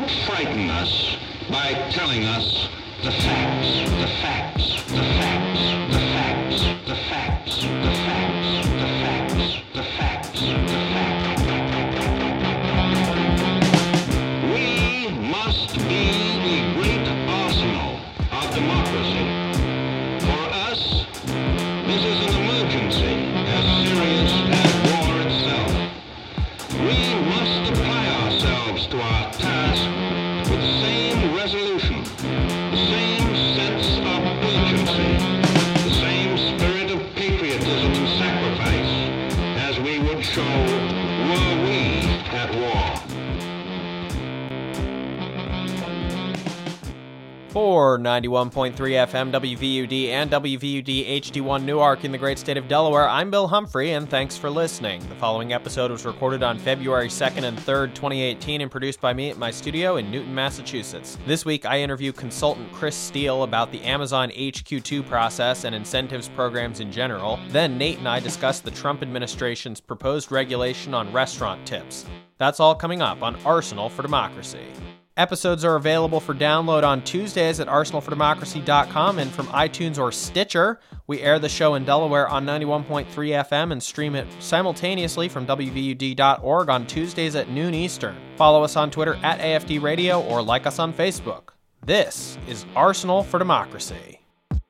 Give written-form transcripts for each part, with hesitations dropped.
Don't frighten us by telling us the facts, the facts, the facts, the facts, the facts, the facts, the facts, the facts, the facts. We must be the great arsenal of democracy. For us, this is an emergency as serious as war itself. We must apply ourselves to our task with the same resolution, the same sense of urgency, the same spirit of patriotism and sacrifice as we would show were we at war. For 91.3 FM WVUD and WVUD HD1 Newark in the great state of Delaware, I'm Bill Humphrey, and thanks for listening. The following episode was recorded on February 2nd and 3rd, 2018, and produced by me at my studio in Newton, Massachusetts. This week, I interview consultant Chris Steele about the Amazon HQ2 process and incentives programs in general. Then Nate and I discuss the Trump administration's proposed regulation on restaurant tips. That's all coming up on Arsenal for Democracy. Episodes are available for download on Tuesdays at arsenalfordemocracy.com and from iTunes or Stitcher. We air the show in Delaware on 91.3 FM and stream it simultaneously from WVUD.org on Tuesdays at noon Eastern. Follow us on Twitter at AFD Radio or like us on Facebook. This is Arsenal for Democracy.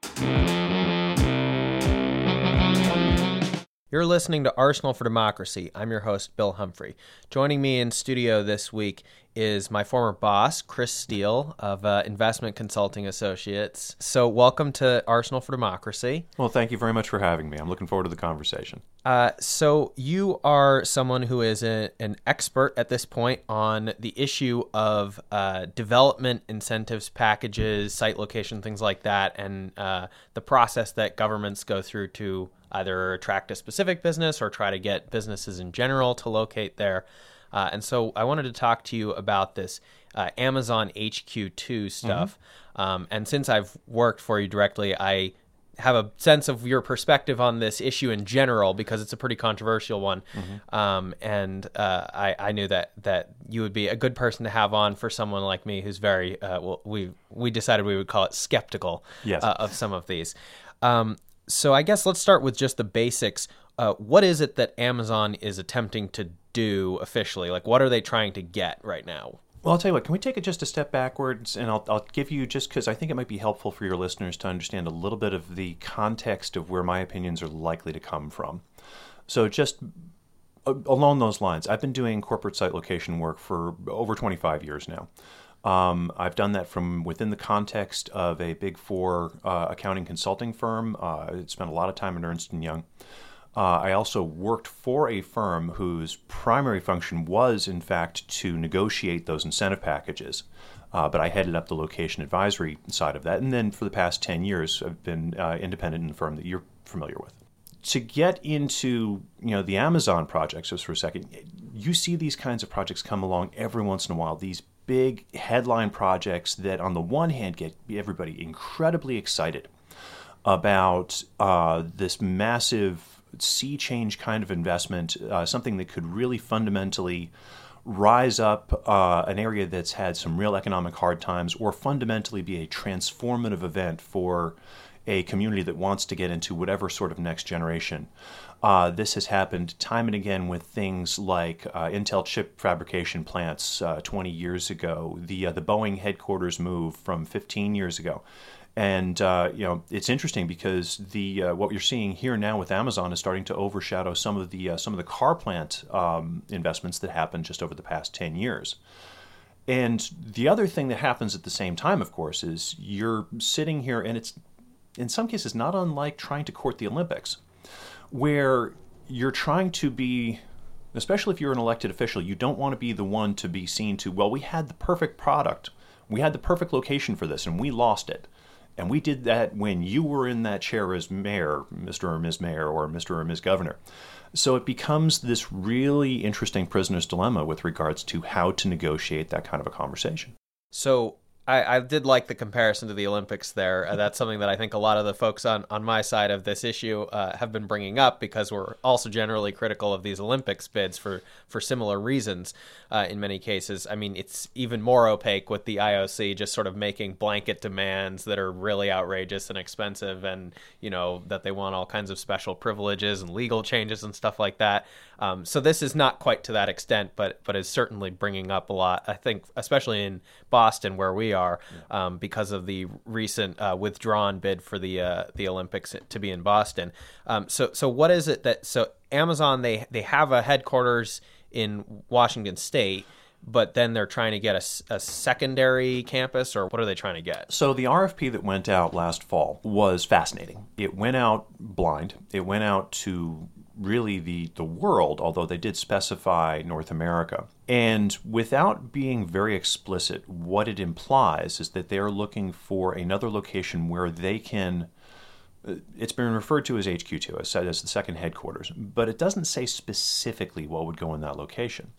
You're listening to Arsenal for Democracy. I'm your host, Bill Humphrey. Joining me in studio this week is my former boss, Chris Steele of Investment Consulting Associates. So welcome to Arsenal for Democracy. Well, thank you very much for having me. I'm looking forward to the conversation. So you are someone who is an expert at this point on the issue of development incentives packages, site location, things like that, and the process that governments go through to either attract a specific business or try to get businesses in general to locate there. And so I wanted to talk to you about this Amazon HQ2 stuff. Mm-hmm. And since I've worked for you directly, I have a sense of your perspective on this issue in general because it's a pretty controversial one. Mm-hmm. And I knew that you would be a good person to have on for someone like me who's very, we decided we would call it skeptical of some of these. So I guess let's start with just the basics. What is it that Amazon is attempting to do officially? Like, what are they trying to get right now? Well, I'll tell you what, can we take it just a step backwards? And I'll give you, just because I think it might be helpful for your listeners to understand a little bit of the context of where my opinions are likely to come from. So just along those lines, I've been doing corporate site location work for over 25 years now. I've done that from within the context of a Big Four accounting consulting firm. I spent a lot of time at Ernst & Young. I also worked for a firm whose primary function was, in fact, to negotiate those incentive packages. But I headed up the location advisory side of that. And then for the past 10 years, I've been independent in the firm that you're familiar with. To get into the Amazon projects, just for a second, you see these kinds of projects come along every once in a while, these big headline projects that on the one hand get everybody incredibly excited about this massive sea change kind of investment, something that could really fundamentally rise up an area that's had some real economic hard times or fundamentally be a transformative event for a community that wants to get into whatever sort of next generation. This has happened time and again with things like Intel chip fabrication plants 20 years ago, the Boeing headquarters move from 15 years ago. And it's interesting because what you're seeing here now with Amazon is starting to overshadow some of the car plant investments that happened just over the past 10 years. And the other thing that happens at the same time, of course, is you're sitting here, and it's in some cases not unlike trying to court the Olympics, where you're trying to be, especially if you're an elected official, you don't want to be the one to be seen to, well, we had the perfect product, we had the perfect location for this, and we lost it. And we did that when you were in that chair as mayor, Mr. or Ms. Mayor, or Mr. or Ms. Governor. So it becomes this really interesting prisoner's dilemma with regards to how to negotiate that kind of a conversation. So I did like the comparison to the Olympics there. That's something that I think a lot of the folks on my side of this issue have been bringing up, because we're also generally critical of these Olympics bids for similar reasons in many cases. I mean, it's even more opaque with the IOC just sort of making blanket demands that are really outrageous and expensive, and, that they want all kinds of special privileges and legal changes and stuff like that. So this is not quite to that extent, but is certainly bringing up a lot, I think, especially in Boston where we are, because of the recent withdrawn bid for the Olympics to be in Boston. So what is it so Amazon, they have a headquarters in Washington State, but then they're trying to get a secondary campus, or what are they trying to get? So the RFP that went out last fall was fascinating. It went out blind. It went out to really the world, although they did specify North America. And without being very explicit, what it implies is that they're looking for another location where they can, it's been referred to as HQ2, as the second headquarters, but it doesn't say specifically what would go in that location.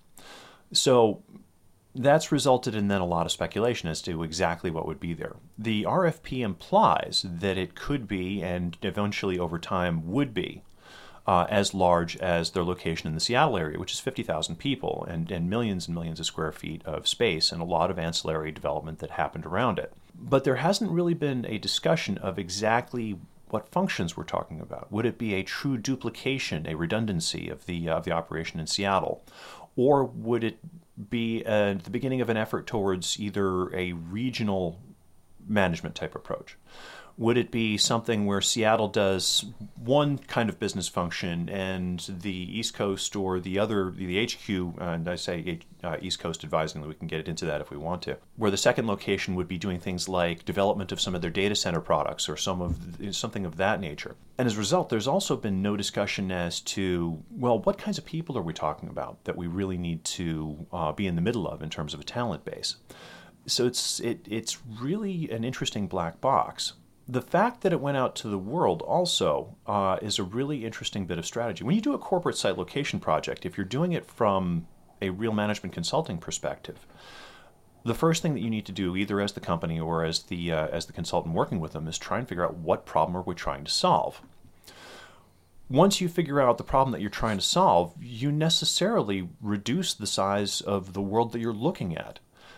So that's resulted in then a lot of speculation as to exactly what would be there. The RFP implies that it could be, and eventually over time would be, as large as their location in the Seattle area, which is 50,000 people and millions of square feet of space and a lot of ancillary development that happened around it. But there hasn't really been a discussion of exactly what functions we're talking about. Would it be a true duplication, a redundancy of the operation in Seattle? Or would it be the beginning of an effort towards either a regional management type approach? Would it be something where Seattle does one kind of business function and the East Coast or the HQ, and I say East Coast advisingly, we can get into that if we want to, where the second location would be doing things like development of some of their data center products or something of that nature. And as a result, there's also been no discussion as to, well, what kinds of people are we talking about that we really need to be in the middle of in terms of a talent base. So it's really an interesting black box. The fact that it went out to the world also is a really interesting bit of strategy. When you do a corporate site location project, if you're doing it from a real management consulting perspective, the first thing that you need to do, either as the company or as the consultant working with them, is try and figure out what problem are we trying to solve. Once you figure out the problem that you're trying to solve, you necessarily reduce the size of the world that you're looking at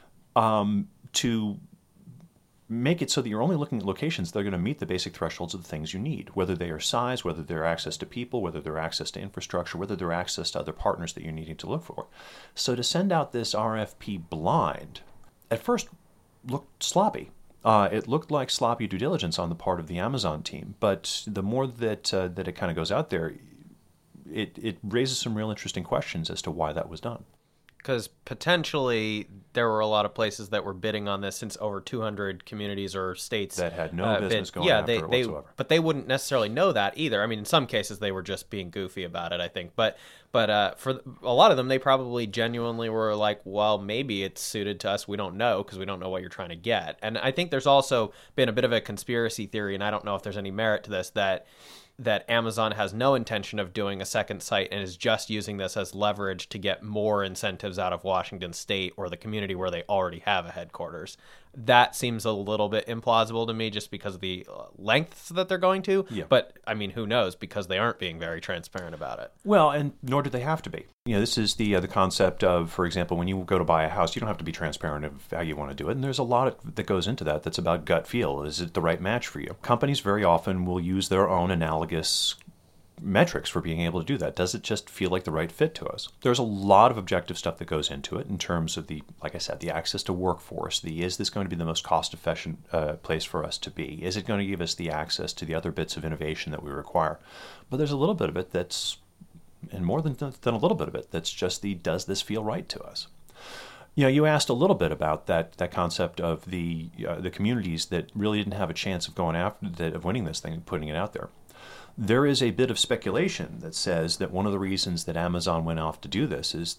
to make it so that you're only looking at locations that are going to meet the basic thresholds of the things you need, whether they are size, whether they're access to people, whether they're access to infrastructure, whether they're access to other partners that you're needing to look for. So to send out this RFP blind, at first looked sloppy. It looked like sloppy due diligence on the part of the Amazon team, but the more that it kind of goes out there, it raises some real interesting questions as to why that was done. Because potentially there were a lot of places that were bidding on this, since over 200 communities or states that had no business going after it whatsoever. But they wouldn't necessarily know that either. I mean, in some cases they were just being goofy about it, I think. But for a lot of them, they probably genuinely were like, well, maybe it's suited to us. We don't know, because we don't know what you're trying to get. And I think there's also been a bit of a conspiracy theory, and I don't know if there's any merit to this, that Amazon has no intention of doing a second site and is just using this as leverage to get more incentives out of Washington State or the community where they already have a headquarters. That seems a little bit implausible to me, just because of the lengths that they're going to. Yeah. But, I mean, who knows, because they aren't being very transparent about it. Well, and nor do they have to be. This is the concept of, for example, when you go to buy a house, you don't have to be transparent of how you want to do it. And there's a lot that goes into that that's about gut feel. Is it the right match for you? Companies very often will use their own analogous metrics for being able to do that. Does it just feel like the right fit to us? There's a lot of objective stuff that goes into it in terms of like I said, the access to workforce, is this going to be the most cost-efficient place for us to be? Is it going to give us the access to the other bits of innovation that we require? But there's a little bit of it and more than a little bit of it, that's just does this feel right to us? You asked a little bit about that concept of the communities that really didn't have a chance of going after of winning this thing and putting it out there. There is a bit of speculation that says that one of the reasons that Amazon went off to do this is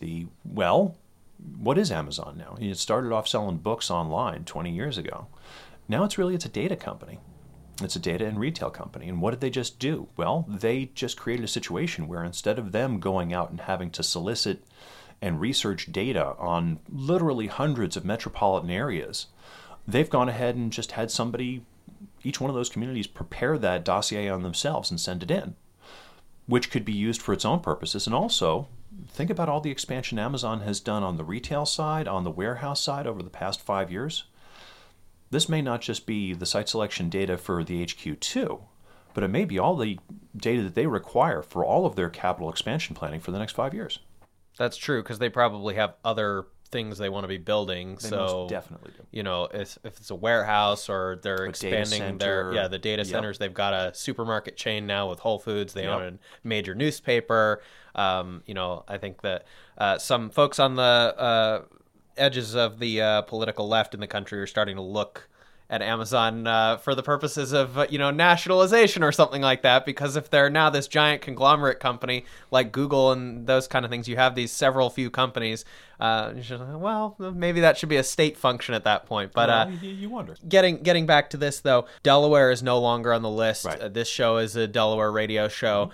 what is Amazon now? It started off selling books online 20 years ago. Now it's a data company. It's a data and retail company. And what did they just do? Well, they just created a situation where instead of them going out and having to solicit and research data on literally hundreds of metropolitan areas, they've gone ahead and just had somebody, each one of those communities, prepare that dossier on themselves and send it in, which could be used for its own purposes. And also, think about all the expansion Amazon has done on the retail side, on the warehouse side over the past 5 years. This may not just be the site selection data for the HQ2, but it may be all the data that they require for all of their capital expansion planning for the next 5 years. That's true, because they probably have other things they want to be building. They so most definitely do. You know, if it's a warehouse or they're expanding the data centers. They've got a supermarket chain now with Whole Foods. They own a major newspaper. You know, I think that some folks on the edges of the political left in the country are starting to look at Amazon for the purposes of, nationalization or something like that, because if they're now this giant conglomerate company like Google and those kind of things, you have these several few companies, well, maybe that should be a state function at that point. But you wonder. Getting back to this, though, Delaware is no longer on the list. Right. This show is a Delaware radio show.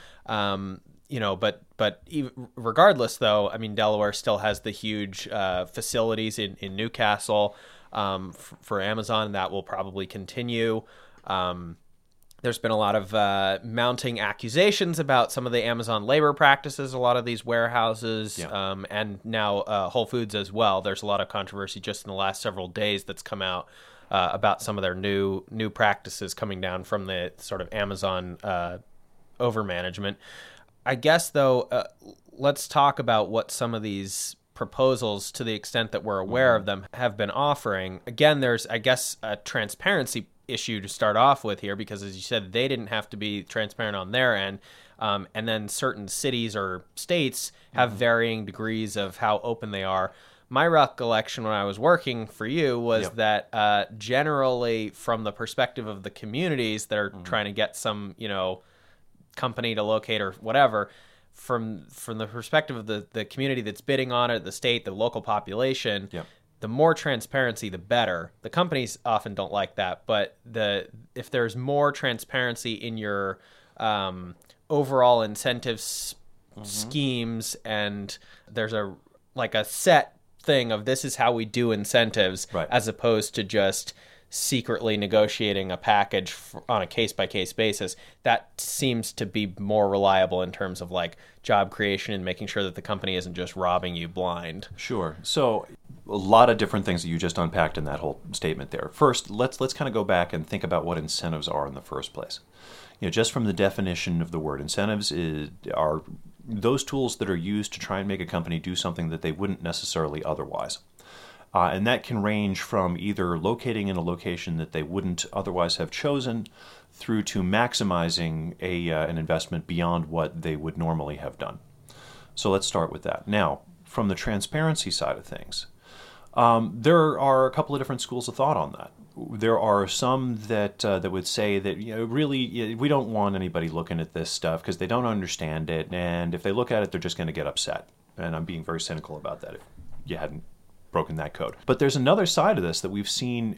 But regardless, though, I mean, Delaware still has the huge facilities in Newcastle for Amazon. That will probably continue. There's been a lot of mounting accusations about some of the Amazon labor practices, a lot of these warehouses, and now Whole Foods as well. There's a lot of controversy just in the last several days that's come out about some of their new practices coming down from the sort of Amazon overmanagement. I guess, though, let's talk about what some of these proposals, to the extent that we're aware of them, have been offering. Again, there's, I guess, a transparency issue to start off with here, because, as you said, they didn't have to be transparent on their end. And then certain cities or states have varying degrees of how open they are. My recollection when I was working for you was that generally, from the perspective of the communities that are trying to get some, company to locate or whatever, from the perspective of the community that's bidding on it, the state, the local population, the more transparency, the better. The companies often don't like that, but if there's more transparency in your overall incentives schemes, and there's a set thing of this is how we do incentives, as opposed to just secretly negotiating a package on a case-by-case basis, that seems to be more reliable in terms of job creation and making sure that the company isn't just robbing you blind. Sure. So a lot of different things that you just unpacked in that whole statement there. First, let's kind of go back and think about what incentives are in the first place. Just from the definition of the word, incentives are those tools that are used to try and make a company do something that they wouldn't necessarily otherwise. And that can range from either locating in a location that they wouldn't otherwise have chosen, through to maximizing an investment beyond what they would normally have done. So let's start with that. Now, from the transparency side of things, there are a couple of different schools of thought on that. There are some that would say that really we don't want anybody looking at this stuff because they don't understand it, and if they look at it, they're just going to get upset. And I'm being very cynical about that if you hadn't broken that code. But there's another side of this that we've seen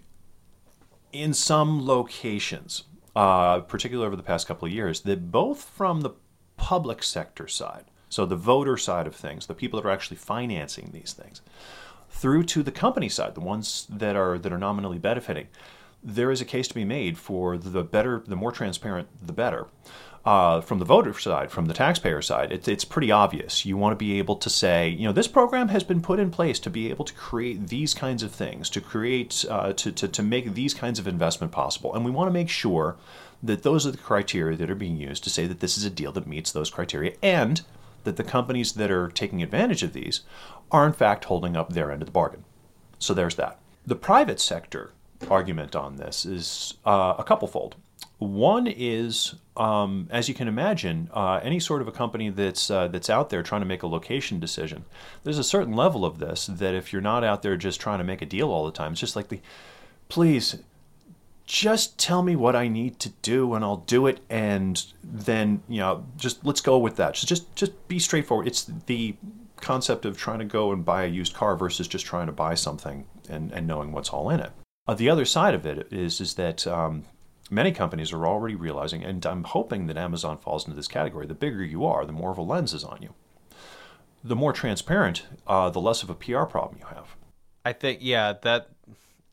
in some locations, particularly over the past couple of years, that both from the public sector side, so the voter side of things, the people that are actually financing these things, through to the company side, the ones that are nominally benefiting, there is a case to be made for the more transparent, the better. From the voter side, from the taxpayer side, it's pretty obvious. You want to be able to say, this program has been put in place to be able to create these kinds of things, to create, to make these kinds of investment possible. And we want to make sure that those are the criteria that are being used to say that this is a deal that meets those criteria, and that the companies that are taking advantage of these are in fact holding up their end of the bargain. So there's that. The private sector argument on this is a couplefold. One is, as you can imagine, any sort of a company that's out there trying to make a location decision, there's a certain level of this that if you're not out there just trying to make a deal all the time, it's just like please, just tell me what I need to do and I'll do it, and then just let's go with that. Just be straightforward. It's the concept of trying to go and buy a used car versus just trying to buy something and knowing what's all in it. The other side of it is that many companies are already realizing, and I'm hoping that Amazon falls into this category, the bigger you are, the more of a lens is on you. The more transparent, the less of a PR problem you have. I think, that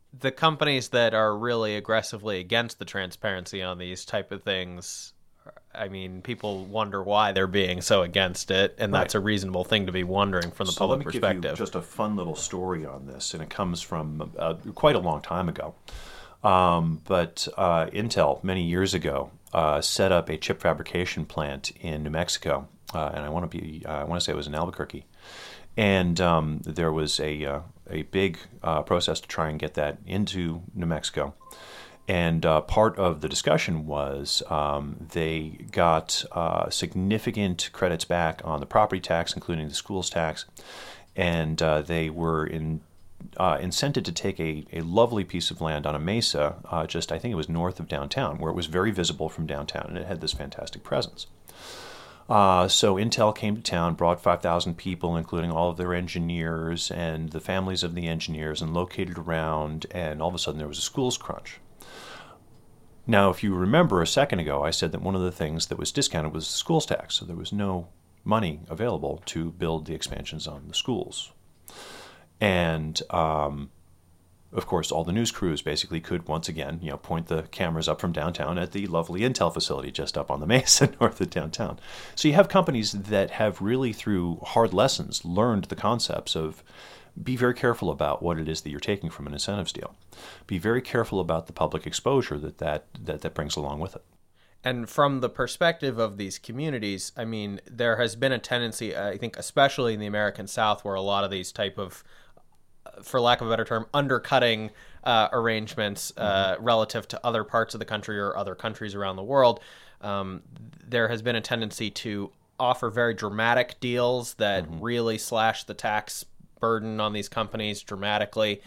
the companies that are really aggressively against the transparency on these type of things, I mean, people wonder why they're being so against it, and that's a reasonable thing to be wondering from the public perspective. Let me give you just a fun little story on this, and it comes from quite a long time ago. But Intel, many years ago, set up a chip fabrication plant in New Mexico, and I want to say it was in Albuquerque. And there was a big process to try and get that into New Mexico. And part of the discussion was they got significant credits back on the property tax, including the schools tax, and they were incented to take a lovely piece of land on a mesa, I think it was north of downtown, where it was very visible from downtown, and it had this fantastic presence. So Intel came to town, brought 5,000 people, including all of their engineers and the families of the engineers, and located around, and all of a sudden there was a schools crunch. Now, if you remember a second ago, I said that one of the things that was discounted was the schools tax, so there was no money available to build the expansions on the schools. And of course, all the news crews basically could once again, point the cameras up from downtown at the lovely Intel facility just up on the mesa north of downtown. So you have companies that have really, through hard lessons, learned the concepts of be very careful about what it is that you're taking from an incentives deal. Be very careful about the public exposure that brings along with it. And from the perspective of these communities, I mean, there has been a tendency, I think, especially in the American South, where a lot of these type of, for lack of a better term, undercutting arrangements relative to other parts of the country or other countries around the world, there has been a tendency to offer very dramatic deals that really slash the tax burden on these companies dramatically.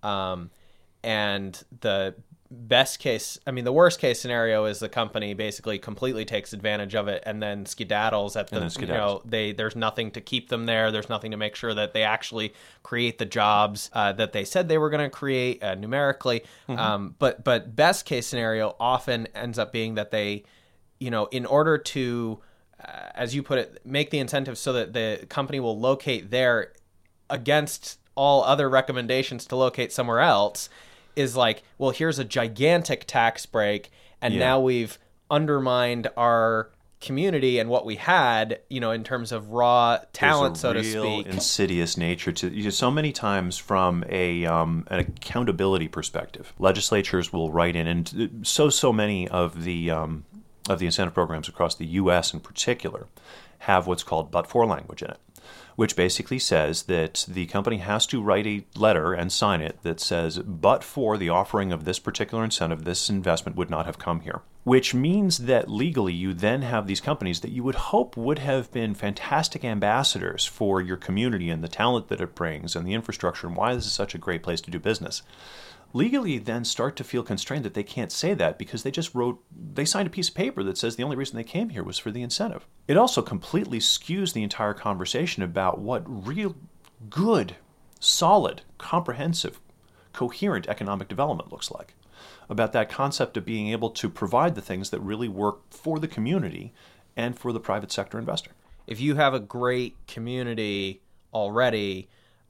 And the the worst case scenario is the company basically completely takes advantage of it and then skedaddles at there's nothing to keep them there. There's nothing to make sure that they actually create the jobs that they said they were going to create numerically. But best case scenario often ends up being that they, in order to, as you put it, make the incentives so that the company will locate there against all other recommendations to locate somewhere else, is like, well, here's a gigantic tax break, and now we've undermined our community and what we had, in terms of raw talent, so to speak. There's a real insidious nature to so many times from an accountability perspective. Legislatures will write in, and so many of the incentive programs across the U.S. in particular have what's called but-for language in it, which basically says that the company has to write a letter and sign it that says, but for the offering of this particular incentive, this investment would not have come here. Which means that legally you then have these companies that you would hope would have been fantastic ambassadors for your community and the talent that it brings and the infrastructure and why this is such a great place to do business. Legally then start to feel constrained that they can't say that because they signed a piece of paper that says the only reason they came here was for the incentive. It also completely skews the entire conversation about what real good, solid, comprehensive, coherent economic development looks like. About that concept of being able to provide the things that really work for the community and for the private sector investor. If you have a great community already,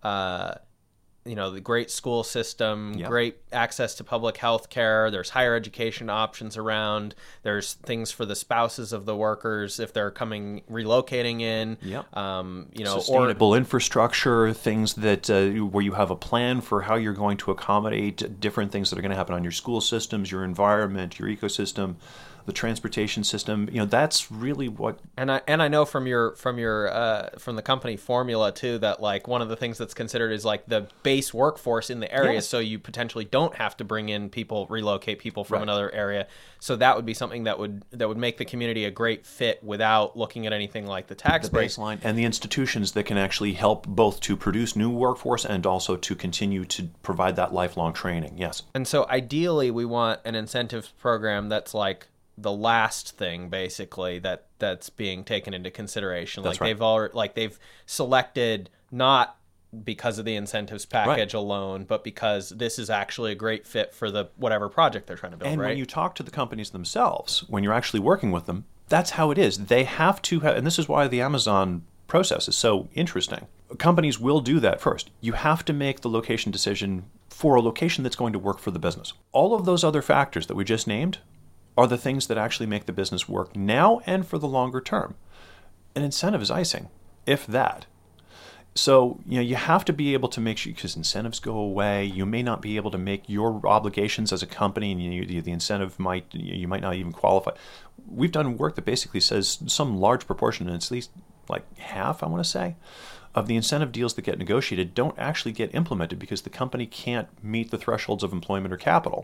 the great school system, great access to public health care, there's higher education options around, there's things for the spouses of the workers if they're relocating in, sustainable infrastructure, things that where you have a plan for how you're going to accommodate different things that are going to happen on your school systems, your environment, your ecosystem, the transportation system. That's really what. And I know from the company formula too that like one of the things that's considered is like the base workforce in the area, so you potentially don't have to relocate people from another area. So that would be something that would make the community a great fit without looking at anything like the tax break. Baseline and the institutions that can actually help both to produce new workforce and also to continue to provide that lifelong training. Yes. And so ideally we want an incentives program that's like the last thing basically that's being taken into consideration. That's they've selected not because of the incentives package alone, but because this is actually a great fit for the whatever project they're trying to build. And when you talk to the companies themselves, when you're actually working with them, that's how it is. They have to have, and this is why the Amazon process is so interesting. Companies will do that first. You have to make the location decision for a location that's going to work for the business. All of those other factors that we just named are the things that actually make the business work now and for the longer term. An incentive is icing, if that. So, you have to be able to make sure, because incentives go away, you may not be able to make your obligations as a company, and the incentive you might not even qualify. We've done work that basically says some large proportion, and it's at least like half, I want to say, of the incentive deals that get negotiated don't actually get implemented because the company can't meet the thresholds of employment or capital.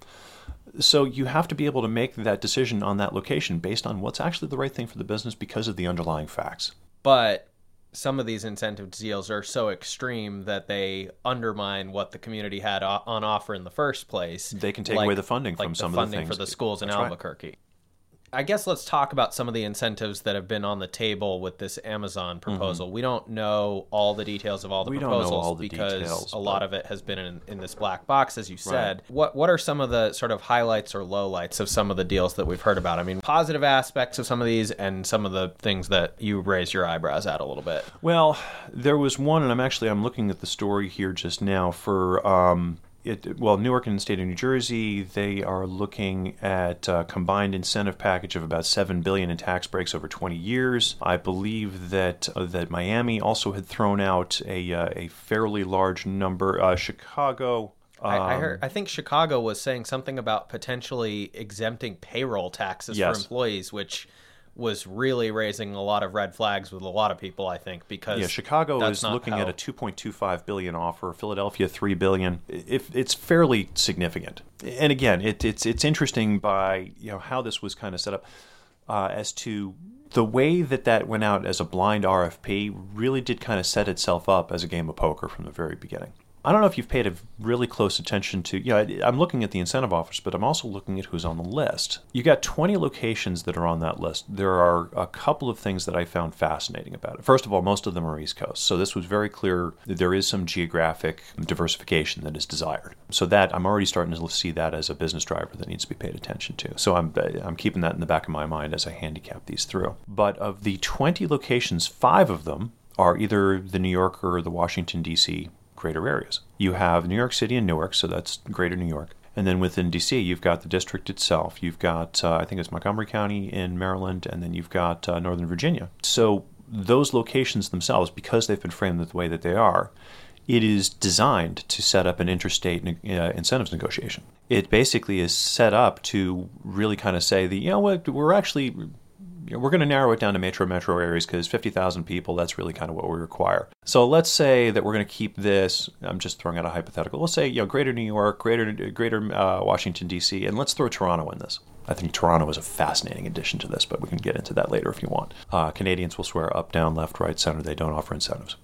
So you have to be able to make that decision on that location based on what's actually the right thing for the business because of the underlying facts. But some of these incentive deals are so extreme that they undermine what the community had on offer in the first place. They can take away the funding from some of the things. Like the funding for the schools in That's Albuquerque. Right. I guess let's talk about some of the incentives that have been on the table with this Amazon proposal. We don't know all the details of all the proposals because a lot of it has been in this black box, as you said. Right. What are some of the sort of highlights or lowlights of some of the deals that we've heard about? I mean, positive aspects of some of these and some of the things that you raised your eyebrows at a little bit. Well, there was one, and I'm looking at the story here just now for Newark and the state of New Jersey, they are looking at a combined incentive package of about $7 billion in tax breaks over 20 years. I believe that Miami also had thrown out a fairly large number. Chicago. I think Chicago was saying something about potentially exempting payroll taxes for employees, which was really raising a lot of red flags with a lot of people, I think, because Chicago is looking at a $2.25 billion offer. Philadelphia, $3 billion. It's fairly significant. And again, it's interesting by how this was kind of set up as to the way that went out as a blind RFP really did kind of set itself up as a game of poker from the very beginning. I don't know if you've paid a really close attention to, I'm looking at the incentive offers, but I'm also looking at who's on the list. You got 20 locations that are on that list. There are a couple of things that I found fascinating about it. First of all, most of them are East Coast. So this was very clear that there is some geographic diversification that is desired. So that I'm already starting to see that as a business driver that needs to be paid attention to. So I'm keeping that in the back of my mind as I handicap these through. But of the 20 locations, 5 of them are either the New York or the Washington, D.C. greater areas. You have New York City and Newark, so that's greater New York. And then within D.C., you've got the district itself. You've got, I think it's Montgomery County in Maryland, and then you've got Northern Virginia. So those locations themselves, because they've been framed the way that they are, it is designed to set up an interstate incentives negotiation. It basically is set up to really kind of say we're going to narrow it down to metro areas because 50,000 people, that's really kind of what we require. So let's say that we're going to keep this, I'm just throwing out a hypothetical, let's say greater New York, greater Washington, D.C., and let's throw Toronto in this. I think Toronto is a fascinating addition to this, but we can get into that later if you want. Canadians will swear up, down, left, right, center. They don't offer incentives.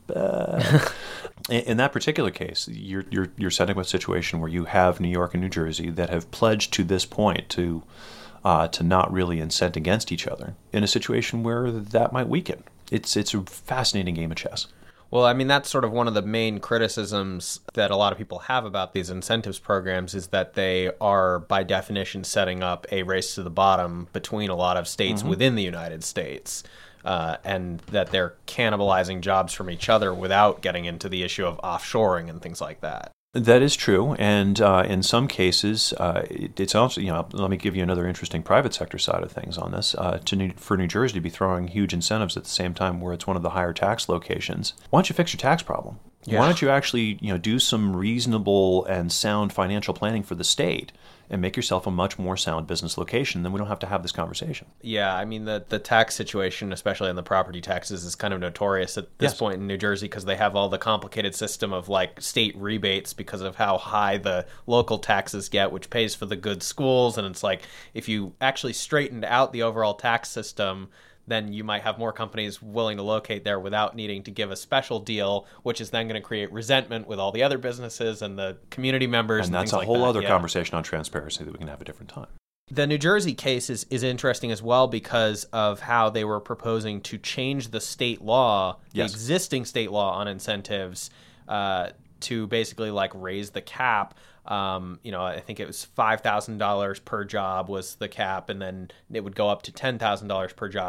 In that particular case, you're setting up a situation where you have New York and New Jersey that have pledged to this point to not really incent against each other in a situation where that might weaken. It's a fascinating game of chess. Well, I mean, that's sort of one of the main criticisms that a lot of people have about these incentives programs is that they are, by definition, setting up a race to the bottom between a lot of states within the United States, and that they're cannibalizing jobs from each other without getting into the issue of offshoring and things like that. That is true, and in some cases, it's also, let me give you another interesting private sector side of things on this. For New Jersey to be throwing huge incentives at the same time where it's one of the higher tax locations, why don't you fix your tax problem? Yeah. Why don't you actually, do some reasonable and sound financial planning for the state and make yourself a much more sound business location? Then we don't have to have this conversation. Yeah, I mean, the tax situation, especially on the property taxes, is kind of notorious at this point in New Jersey because they have all the complicated system of state rebates because of how high the local taxes get, which pays for the good schools. And it's if you actually straightened out the overall tax system, then you might have more companies willing to locate there without needing to give a special deal, which is then going to create resentment with all the other businesses and the community members. And that's a whole other conversation on transparency that we can have a different time. The New Jersey case is interesting as well because of how they were proposing to change the state law, the existing state law on incentives, to basically raise the cap. I think it was $5,000 per job was the cap, and then it would go up to $10,000 per job.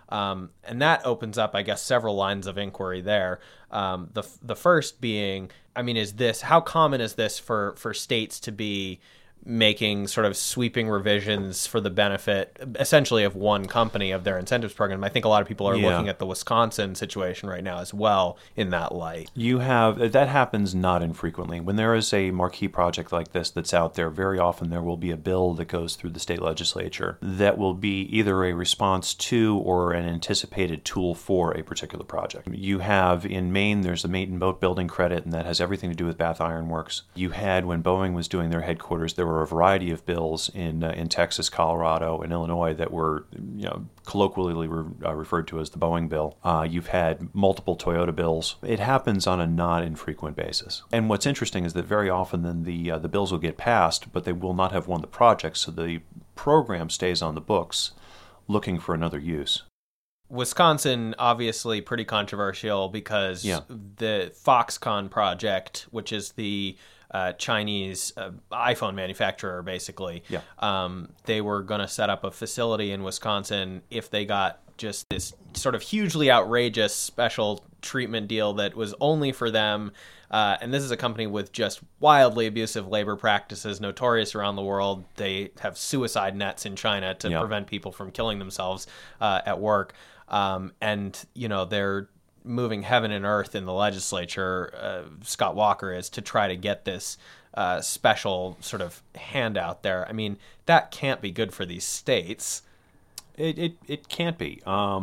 And that opens up, I guess, several lines of inquiry there. The first being, I mean, how common is this for states to be making sort of sweeping revisions for the benefit essentially of one company of their incentives program? I think a lot of people are looking at the Wisconsin situation right now as well in that light. That happens not infrequently. When there is a marquee project like this that's out there, very often there will be a bill that goes through the state legislature that will be either a response to or an anticipated tool for a particular project. You have in Maine, there's the Maine Boat Building Credit, and that has everything to do with Bath Iron Works. You had, when Boeing was doing their headquarters, there were a variety of bills in Texas, Colorado, and Illinois that were, colloquially referred to as the Boeing bill. You've had multiple Toyota bills. It happens on a not infrequent basis. And what's interesting is that very often then the bills will get passed, but they will not have won the project, so the program stays on the books looking for another use. Wisconsin, obviously pretty controversial because the Foxconn project, which is the Chinese iPhone manufacturer, basically. They were going to set up a facility in Wisconsin if they got just this sort of hugely outrageous special treatment deal that was only for them. And this is a company with just wildly abusive labor practices, notorious around the world. They have suicide nets in China to prevent people from killing themselves at work. And, they're moving heaven and earth in the legislature, Scott Walker is, to try to get this special sort of handout there. I mean, that can't be good for these states. It can't be.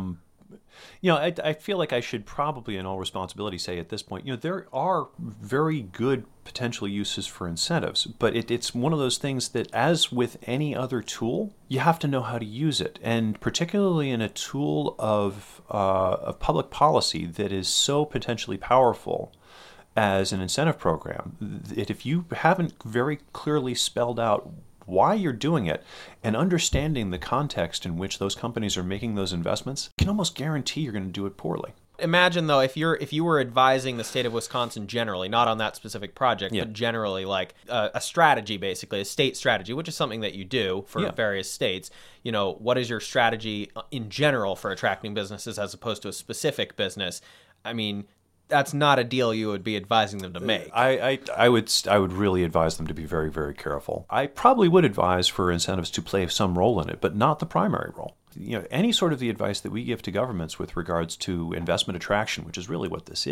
I feel like I should probably, in all responsibility, say at this point, there are very good potential uses for incentives, but it's one of those things that, as with any other tool, you have to know how to use it, and particularly in a tool of public policy that is so potentially powerful as an incentive program. If you haven't very clearly spelled out why you're doing it and understanding the context in which those companies are making those investments, you can almost guarantee you're going to do it poorly. Imagine, though, if you were advising the state of Wisconsin generally, not on that specific project, but generally, like a strategy, basically, a state strategy, which is something that you do for various states. What is your strategy in general for attracting businesses as opposed to a specific business? I mean, that's not a deal you would be advising them to make. I would really advise them to be very, very careful. I probably would advise for incentives to play some role in it, but not the primary role. Any sort of the advice that we give to governments with regards to investment attraction, which is really what this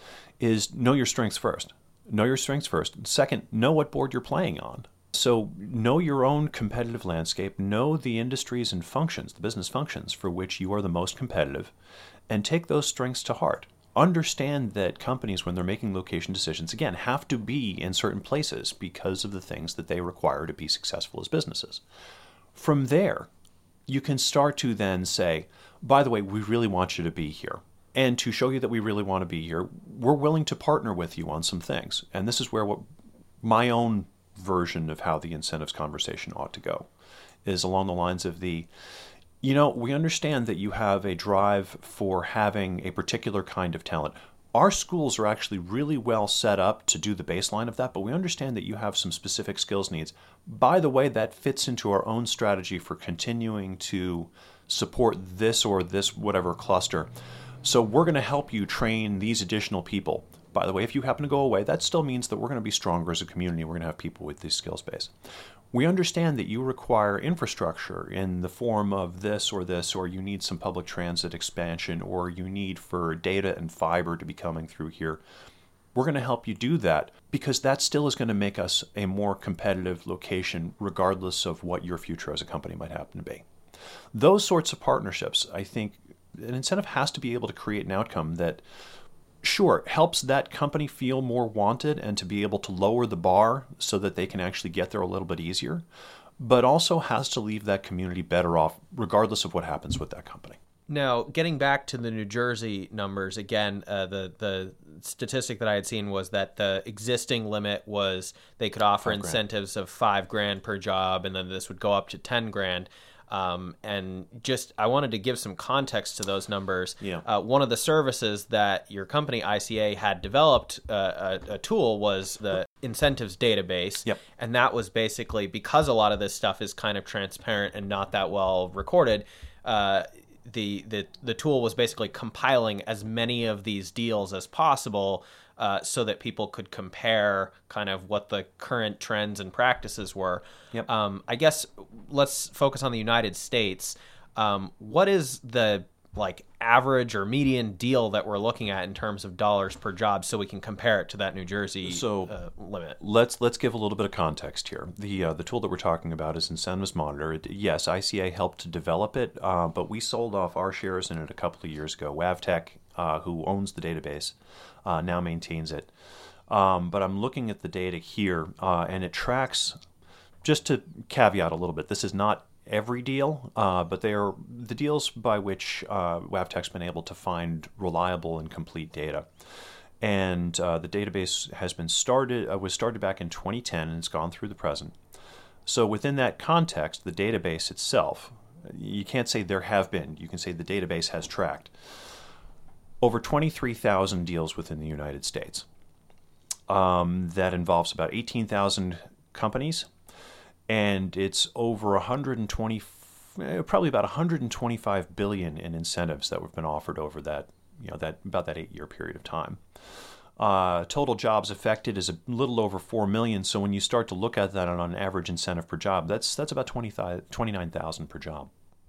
is know your strengths first. Know your strengths first. Second, know what board you're playing on. So know your own competitive landscape, know the industries and functions, the business functions for which you are the most competitive, and take those strengths to heart. Understand that companies, when they're making location decisions, again, have to be in certain places because of the things that they require to be successful as businesses. From there, you can start to then say, by the way, we really want you to be here. And to show you that we really want to be here, we're willing to partner with you on some things. And this is where my own version of how the incentives conversation ought to go is along the lines of we understand that you have a drive for having a particular kind of talent. Our schools are actually really well set up to do the baseline of that, but we understand that you have some specific skills needs. By the way, that fits into our own strategy for continuing to support this or this whatever cluster. So we're going to help you train these additional people. By the way, if you happen to go away, that still means that we're going to be stronger as a community. We're going to have people with these skills base. We understand that you require infrastructure in the form of this, or you need some public transit expansion, or you need for data and fiber to be coming through here. We're going to help you do that because that still is going to make us a more competitive location regardless of what your future as a company might happen to be. Those sorts of partnerships, I think an incentive has to be able to create an outcome that sure, helps that company feel more wanted and to be able to lower the bar so that they can actually get there a little bit easier, but also has to leave that community better off regardless of what happens with that company. Now, getting back to the New Jersey numbers, again, the statistic that I had seen was that the existing limit was they could offer incentives of $5,000 per job, and then this would go up to $10,000. And just, I wanted to give some context to those numbers. One of the services that your company, ICA, had developed a tool was the incentives database. And that was basically, because a lot of this stuff is kind of transparent and not that well recorded, the tool was basically compiling as many of these deals as possible, so that people could compare kind of what the current trends and practices were. Yep. I guess let's focus on the United States. What is the average or median deal that we're looking at in terms of dollars per job, so we can compare it to that New Jersey limit? Let's give a little bit of context here. The tool that we're talking about is Incentives Monitor. Yes, ICA helped to develop it, but we sold off our shares in it a couple of years ago. Wavtec, who owns the database, now maintains it. But I'm looking at the data here, and it tracks, just to caveat a little bit, this is not every deal, but they are the deals by which Wavtec's been able to find reliable and complete data. And the database was started back in 2010, and it's gone through the present. So within that context, the database itself, you can't say there have been, you can say the database has tracked over 23,000 deals within the United States. That involves about 18,000 companies, and it's over probably about 125 billion in incentives that have been offered over that about that 8-year period of time. Total jobs affected is a little over 4 million. So when you start to look at that on an average incentive per job, that's about 29,000 per job.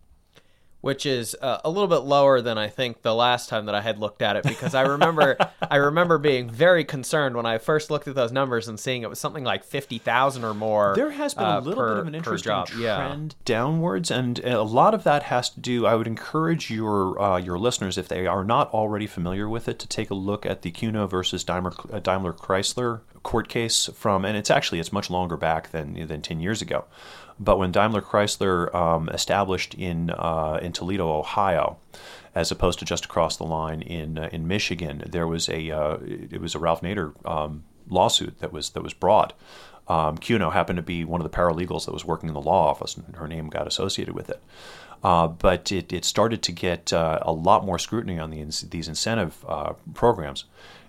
Which is a little bit lower than I think the last time that I had looked at it, because I remember being very concerned when I first looked at those numbers and seeing it was something like 50,000 or more. There has been a little bit of an interesting trend downwards, and a lot of that has to do. I would encourage your listeners, if they are not already familiar with it, to take a look at the Cuno versus Daimler Chrysler court case and it's much longer back than 10 years ago. But when Daimler Chrysler established in Toledo, Ohio, as opposed to just across the line in Michigan, there was it was a Ralph Nader lawsuit that was brought. Cuno happened to be one of the paralegals that was working in the law office, and her name got associated with it. But it started to get a lot more scrutiny on these incentive programs.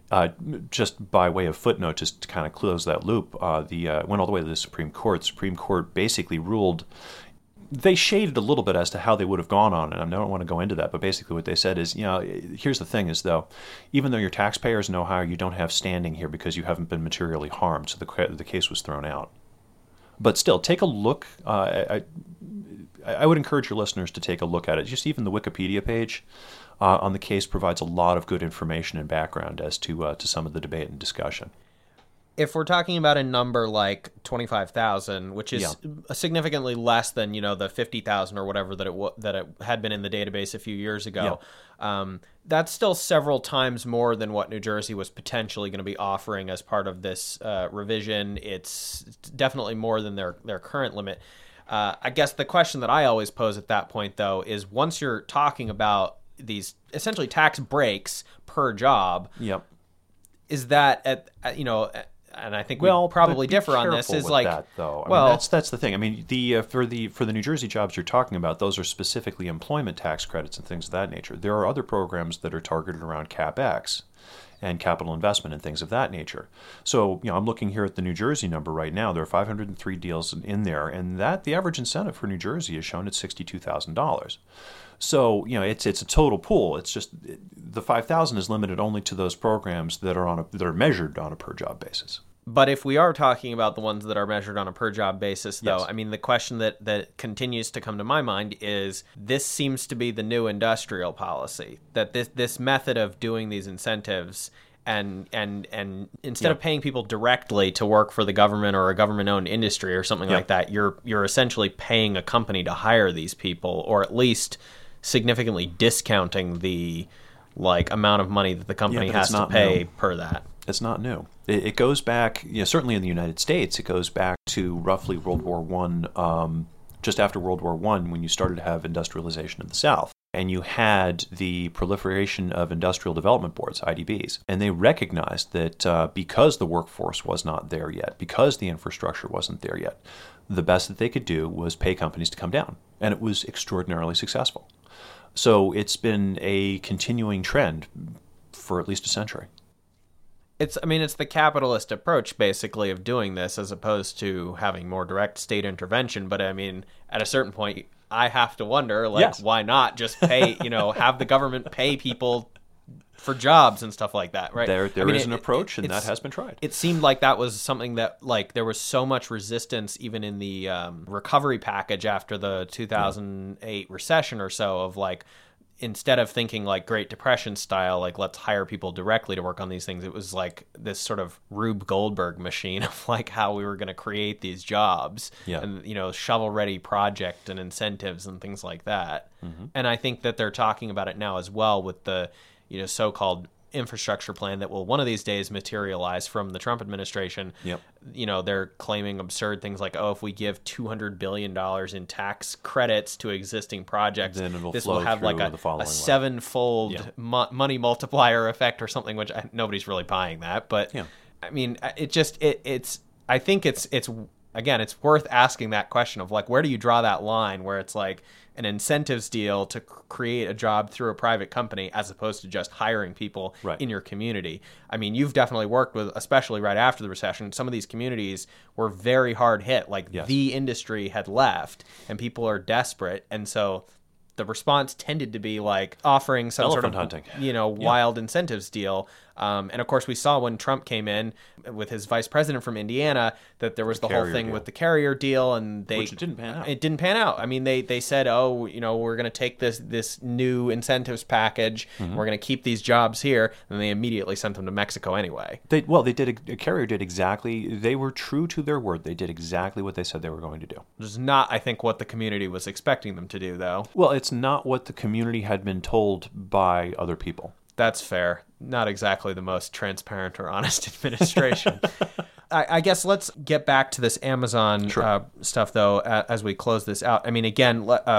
Just by way of footnote, just to kind of close that loop, went all the way to the Supreme Court. The Supreme Court basically ruled, they shaded a little bit as to how they would have gone on it. I don't want to go into that, but basically what they said is, here's the thing is, though, even though your taxpayers in Ohio, you don't have standing here because you haven't been materially harmed, so the case was thrown out. But still, take a look. I would encourage your listeners to take a look at it. Just even the Wikipedia page on the case provides a lot of good information and background as to some of the debate and discussion. If we're talking about a number like 25,000, which is significantly less than the 50,000 or whatever that it had been in the database a few years ago, that's still several times more than what New Jersey was potentially going to be offering as part of this revision. It's definitely more than their current limit. I guess the question that I always pose at that point, though, is once you're talking about these essentially tax breaks per job, is that and I think we probably differ on this. Is that, though. I mean, that's the thing. I mean, for the New Jersey jobs you're talking about, those are specifically employment tax credits and things of that nature. There are other programs that are targeted around CapEx and capital investment and things of that nature. So, I'm looking here at the New Jersey number right now. There are 503 deals in there, and the average incentive for New Jersey is shown at $62,000. So, it's a total pool. It's just the 5,000 is limited only to those programs that are measured on a per job basis. But if we are talking about the ones that are measured on a per job basis, though, yes. I mean, the question that continues to come to my mind is, this seems to be the new industrial policy, that this method of doing these incentives and instead of paying people directly to work for the government or a government-owned industry or something like that, you're essentially paying a company to hire these people, or at least significantly discounting the amount of money that the company has to pay per that. It's not new. It goes back, certainly in the United States, it goes back to roughly World War I, just after World War I, when you started to have industrialization in the South. And you had the proliferation of industrial development boards, IDBs. And they recognized that because the workforce was not there yet, because the infrastructure wasn't there yet, the best that they could do was pay companies to come down. And it was extraordinarily successful. So it's been a continuing trend for at least a century. It's the capitalist approach, basically, of doing this, as opposed to having more direct state intervention. But, at a certain point, I have to wonder, like, Yes. why not just pay, have the government pay people for jobs and stuff like that, right? There I mean, is an approach, and that it's- has been tried. It seemed like that was something that, like, there was so much resistance even in the recovery package after the 2008 recession or so of, like, instead of thinking like Great Depression style, like let's hire people directly to work on these things, it was like this sort of Rube Goldberg machine of like how we were going to create these jobs and, shovel ready project and incentives and things like that. Mm-hmm. And I think that they're talking about it now as well with the, so-called infrastructure plan that will one of these days materialize from the Trump administration. Yep. They're claiming absurd things like, if we give $200 billion in tax credits to existing projects, then it'll this flow will have like through the a following way. sevenfold money multiplier effect or something, which nobody's really buying that. But I mean, I think it's again, it's worth asking that question of like, where do you draw that line where it's like an incentives deal to create a job through a private company as opposed to just hiring people in your community. I mean, you've definitely worked with, especially right after the recession, some of these communities were very hard hit. Like the industry had left and people are desperate. And so the response tended to be like offering some Elephant sort of, hunting. wild incentives deal. And of course, we saw when Trump came in with his vice president from Indiana that there was the whole thing with the carrier deal, and which it didn't pan out. It didn't pan out. I mean, they said, we're going to take this new incentives package, and we're going to keep these jobs here, and they immediately sent them to Mexico anyway. They did. A carrier did exactly. They were true to their word. They did exactly what they said they were going to do. Which is not, I think, what the community was expecting them to do, though. Well, it's not what the community had been told by other people. That's fair. Not exactly the most transparent or honest administration. I guess let's get back to this Amazon stuff, though, as we close this out. I mean, again,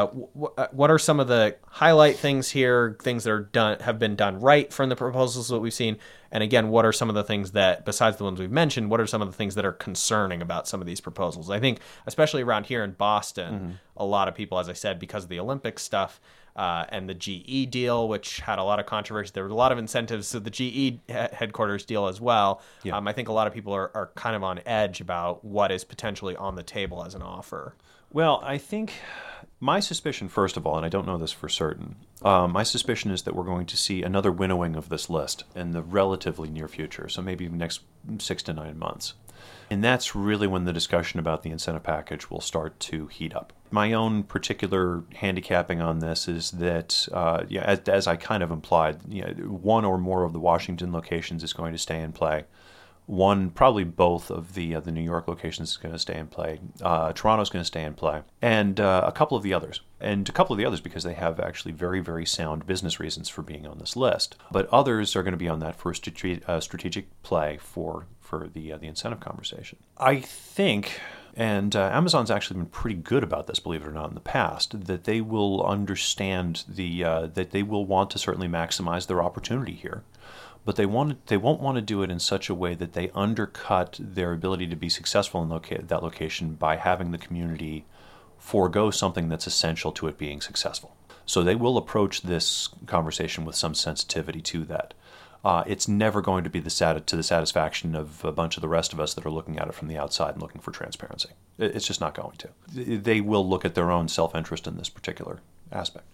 what are some of the highlight things here, things that have been done right from the proposals that we've seen? And again, what are some of the things that, besides the ones we've mentioned, what are some of the things that are concerning about some of these proposals? I think, especially around here in Boston, a lot of people, as I said, because of the Olympic stuff, and the GE deal, which had a lot of controversy. There were a lot of incentives to the GE headquarters deal as well. Yeah. I think a lot of people are kind of on edge about what is potentially on the table as an offer. Well, I think my suspicion, first of all, and I don't know this for certain, my suspicion is that we're going to see another winnowing of this list in the relatively near future, so maybe next 6 to 9 months. And that's really when the discussion about the incentive package will start to heat up. My own particular handicapping on this is that, as I kind of implied, one or more of the Washington locations is going to stay in play. One, probably both of the New York locations is going to stay in play. Toronto's going to stay in play. And a couple of the others. And a couple of the others because they have actually very, very sound business reasons for being on this list. But others are going to be on that for strategic play for the incentive conversation. I think, and Amazon's actually been pretty good about this, believe it or not, in the past, that they will understand that they will want to certainly maximize their opportunity here. But they won't want to do it in such a way that they undercut their ability to be successful in that location by having the community forego something that's essential to it being successful. So they will approach this conversation with some sensitivity to that. It's never going to be to the satisfaction of a bunch of the rest of us that are looking at it from the outside and looking for transparency. It's just not going to. They will look at their own self-interest in this particular aspect.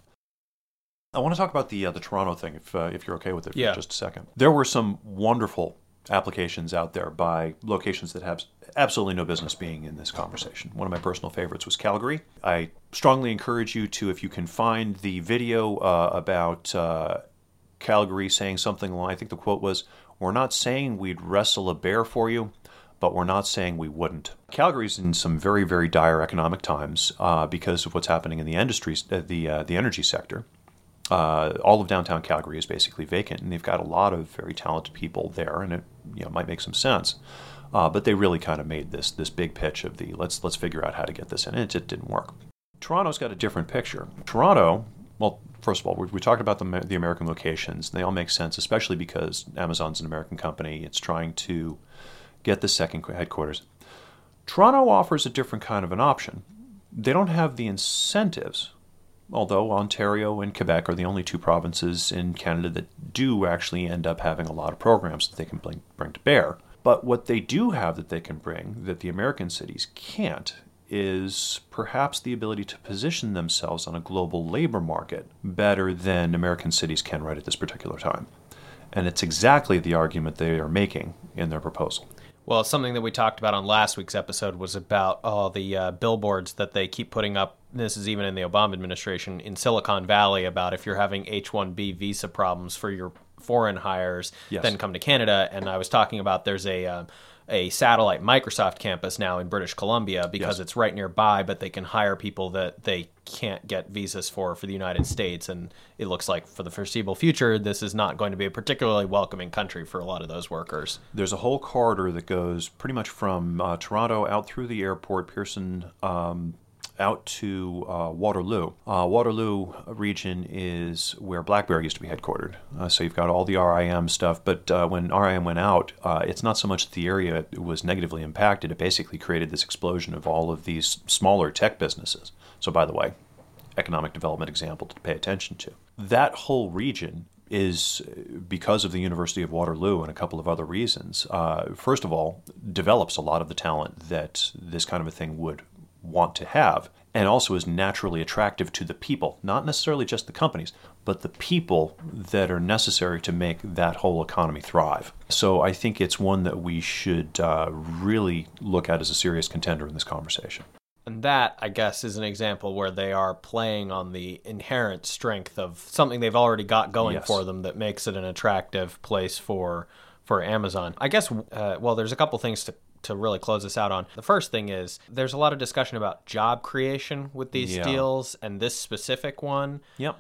I want to talk about the Toronto thing, if you're okay with it, for just a second. There were some wonderful applications out there by locations that have absolutely no business being in this conversation. One of my personal favorites was Calgary. I strongly encourage you to, if you can find the video about Calgary saying something along, I think the quote was, "We're not saying we'd wrestle a bear for you, but we're not saying we wouldn't." Calgary's in some very, very dire economic times because of what's happening in the industries, the energy sector. All of downtown Calgary is basically vacant, and they've got a lot of very talented people there, and it might make some sense. But they really kind of made this big pitch of the let's figure out how to get this in, and it just didn't work. Toronto's got a different picture. Toronto, well, first of all, we talked about the American locations. They all make sense, especially because Amazon's an American company. It's trying to get the second headquarters. Toronto offers a different kind of an option. They don't have the incentives, although Ontario and Quebec are the only two provinces in Canada that do actually end up having a lot of programs that they can bring to bear. But what they do have that they can bring that the American cities can't is perhaps the ability to position themselves on a global labor market better than American cities can right at this particular time. And it's exactly the argument they are making in their proposal. Well, something that we talked about on last week's episode was about all the billboards that they keep putting up. This is even in the Obama administration in Silicon Valley about if you're having H-1B visa problems for your foreign hires, Yes. then come to Canada. And I was talking about there's a satellite Microsoft campus now in British Columbia because Yes. it's right nearby, but they can hire people that they can't get visas for the United States. And it looks like for the foreseeable future, this is not going to be a particularly welcoming country for a lot of those workers. There's a whole corridor that goes pretty much from Toronto out through the airport, Pearson, out to Waterloo. Waterloo region is where BlackBerry used to be headquartered. So you've got all the RIM stuff, but when RIM went out, it's not so much that the area was negatively impacted. It basically created this explosion of all of these smaller tech businesses. So by the way, economic development example to pay attention to. That whole region is, because of the University of Waterloo and a couple of other reasons, first of all, develops a lot of the talent that this kind of a thing would want to have, and also is naturally attractive to the people, not necessarily just the companies, but the people that are necessary to make that whole economy thrive. So I think it's one that we should really look at as a serious contender in this conversation. And that, I guess, is an example where they are playing on the inherent strength of something they've already got going Yes. for them that makes it an attractive place for Amazon. I guess, well, there's a couple things to really close this out on. The first thing is there's a lot of discussion about job creation with these Yeah. deals, and this specific one. Yep.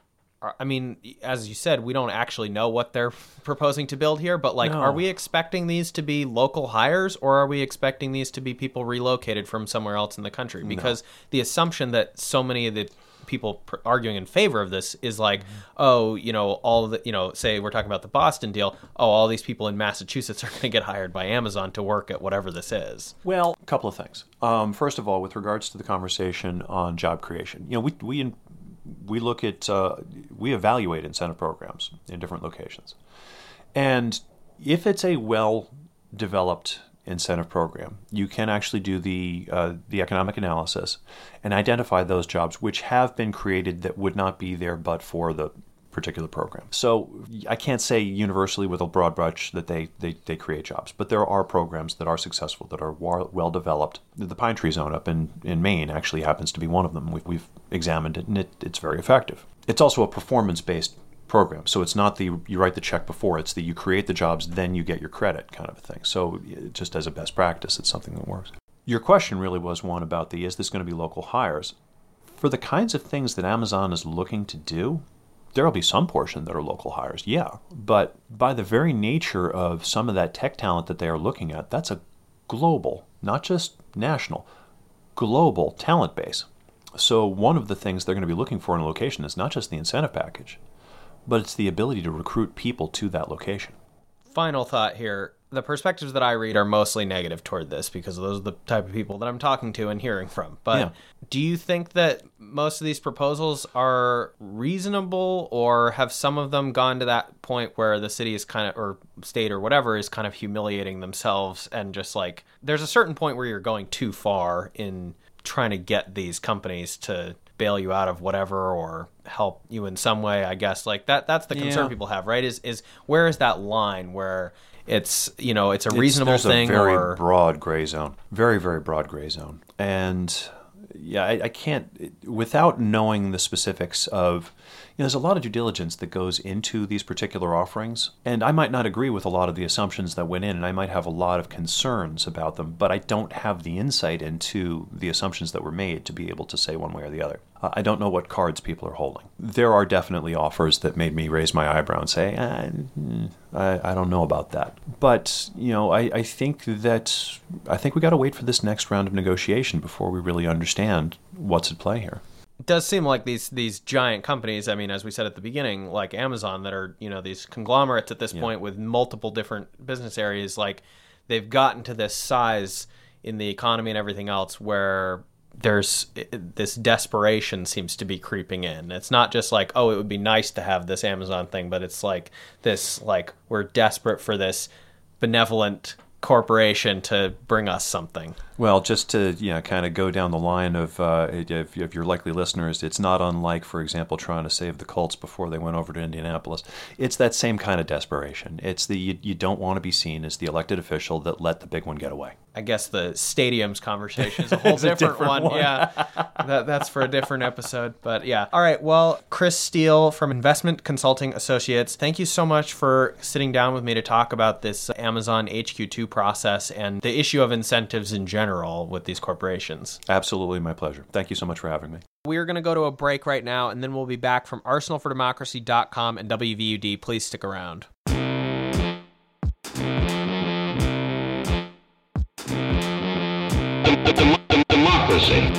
I mean, as you said, we don't actually know what they're proposing to build here, but No. are we expecting these to be local hires, or are we expecting these to be people relocated from somewhere else in the country? Because the assumption that so many of the people arguing in favor of this is like, oh, all of the, say we're talking about the Boston deal, oh, all these people in Massachusetts are going to get hired by Amazon to work at whatever this is. Well, a couple of things. First of all, with regards to the conversation on job creation, we look at, we evaluate incentive programs in different locations. And if it's a well-developed incentive program, you can actually do the economic analysis and identify those jobs which have been created that would not be there but for the particular program. So I can't say universally with a broad brush that they create jobs, but there are programs that are successful, that are well developed. The Pine Tree Zone up in Maine actually happens to be one of them. We've examined it, and it's very effective. It's also a performance-based program, so it's not you write the check before, it's you create the jobs, then you get your credit kind of a thing. So just as a best practice, it's something that works. Your question really was one about is this going to be local hires? For the kinds of things that Amazon is looking to do, there will be some portion that are local hires, yeah. But by the very nature of some of that tech talent that they are looking at, that's a global, not just national, global talent base. So one of the things they're going to be looking for in a location is not just the incentive package, but it's the ability to recruit people to that location. Final thought here. The perspectives that I read are mostly negative toward this because those are the type of people that I'm talking to and hearing from. But Yeah. Do you think that most of these proposals are reasonable, or have some of them gone to that point where the city is kind of, or state or whatever, is kind of humiliating themselves and just like, there's a certain point where you're going too far in trying to get these companies to bail you out of whatever or help you in some way, I guess. Like that's the concern Yeah. people have, right? Is where is that line where it's it's a reasonable There's thing, a very or broad gray zone, very, very broad gray zone. And yeah, I can't, without knowing the specifics of, there's a lot of due diligence that goes into these particular offerings. And I might not agree with a lot of the assumptions that went in, and I might have a lot of concerns about them, but I don't have the insight into the assumptions that were made to be able to say one way or the other. I don't know what cards people are holding. There are definitely offers that made me raise my eyebrow and say, I don't know about that. But, I think we got to wait for this next round of negotiation before we really understand what's at play here. it does seem like these giant companies, I mean, as we said at the beginning, like Amazon, that are, these conglomerates at this point with multiple different business areas, like they've gotten to this size in the economy and everything else where there's this desperation seems to be creeping in. It's not just like, oh, it would be nice to have this Amazon thing, but it's like this, like, we're desperate for this benevolent corporation to bring us something. Well, just to kind of go down the line of your likely listeners, it's not unlike, for example, trying to save the Colts before they went over to Indianapolis. It's that same kind of desperation. It's you don't want to be seen as the elected official that let the big one get away. I guess the stadiums conversation is a whole different one. Yeah, that's for a different episode. But yeah. All right. Well, Chris Steele from Investment Consulting Associates, thank you so much for sitting down with me to talk about this Amazon HQ2 process and the issue of incentives in general with these corporations. Absolutely, my pleasure. Thank you so much for having me. We're going to go to a break right now, and then we'll be back from ArsenalForDemocracy.com and WVUD. Please stick around. Democracy.